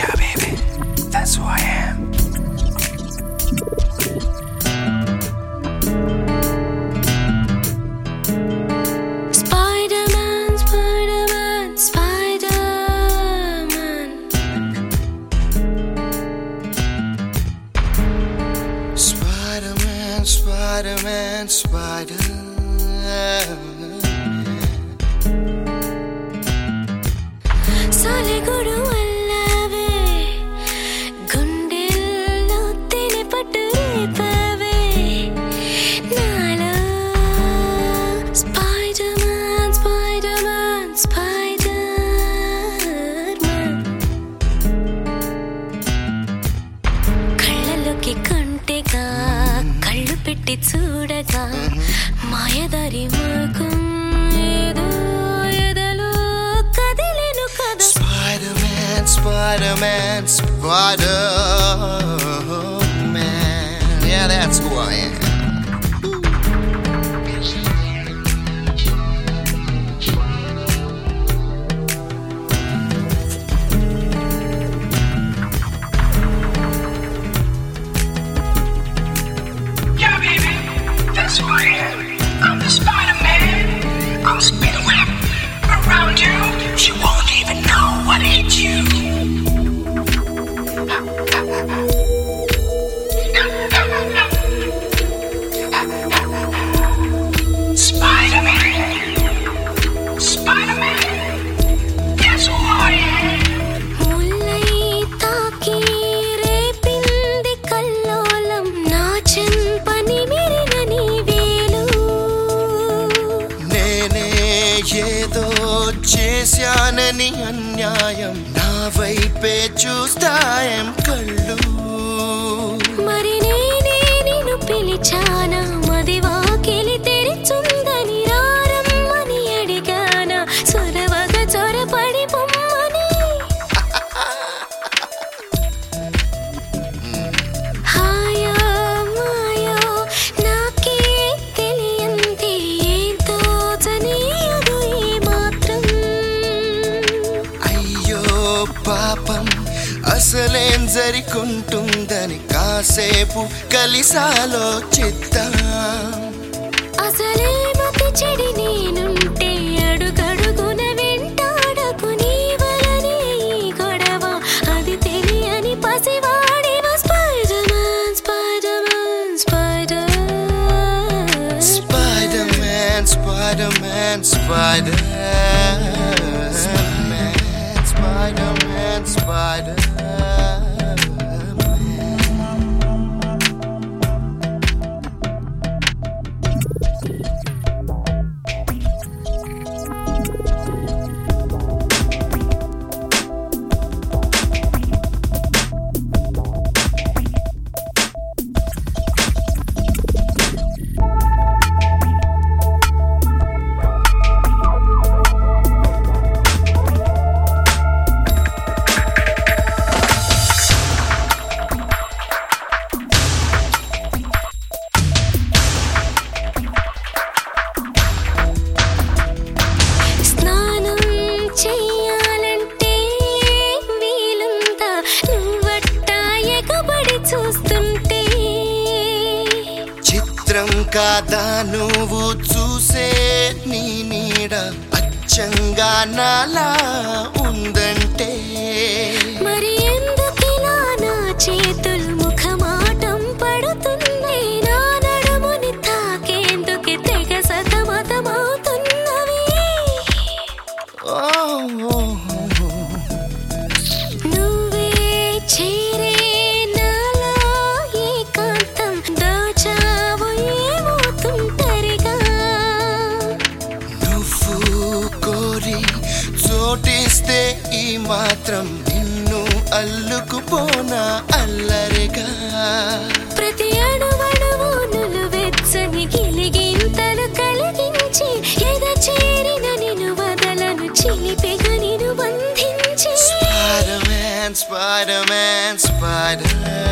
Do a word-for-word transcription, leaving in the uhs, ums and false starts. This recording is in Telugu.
Yeah, baby, that's who I am. Spider-Man, Spider-Man, Spider-Man. Spider-Man, Spider-Man, Spider-Man. సాలెగొడు అల్లవే గుండెల్లో తేనె పట్టు రేపవే నాలో స్పైడర్మ్యాన్ స్పైడర్మ్యాన్ స్పైడర్మ్యాన్ కళ్ళలోకి కంటెగా కళ్ళు పెట్టి చూడగా మాయదారి మార్గం ఏదో ఎదలో కదిలేను కదా Spider-Man, Spider-Man, Spider-Man. Yeah, that's who I am. Yeah, baby, that's who I am. I'm the Spider-Man. I'll spin a web around you. She won't even know what hit you. Spider-Man. Spider-Man. That's who I am. ముల్లై తాకి రేపింది కల్లోలం నా చెంపని మెరిన నీ వేలు నేనే ఏదో చేశానని అన్యాయం నా వైపే చూస్తాయం కళ్ళు మరి నేనే నిన్ను పిలిచానా మది వాకిలి తెరిచుందని రారమ్మని అడిగానా చొరవగా చొరపడి పొమ్మని హాయో మాయో నాకే తెలియంది ఏంతో తెలియదు ఈ మాత్రం అయ్యో పాపం అసలేం జరికుంటుందని కాసేపు కలిసాలోచిద్దాం అసలే మతి చెడి నేనుంటే అడుగడుగున వెంటాడకు నీ వలనే ఈ గొడవ అది తెలియని పసివాడివ Spiderman Spiderman spider Spider-Man, Spider-Man, Spider-Man, Spider-Man, Spider-Man. స్నానం చెయ్యాలంటే వీలుందా నువ్వట్టా ఎగబడి చూస్తుంటే చిత్రం కాదా నువ్వు చూసే నీ నీడ అచ్చంగా నాలా ఉందంటే మరి ఎందుకిలా నా చేతులు ముఖమాటం పడుతుంది నా నడుముని తాకేందుకు తెగ సతమతమవుతున్నవి ఓ నువ్వే చేరే నాలో ఏకాంతం దాచావు ఏమవుతుంటరిగా నువ్వు కోరి చోటిస్తే ఈ మాత్రం నిన్ను అల్లుకుపోనా అల్లరిగా ప్రతి అణువణువు నులువెచ్చని గిలిగింతలు కలిగించి ఎద చేరిన నిన్ను వదలను చిలిపిగా నిన్ను బంధించి Spider-Man, Spider-Man, Spider-Man.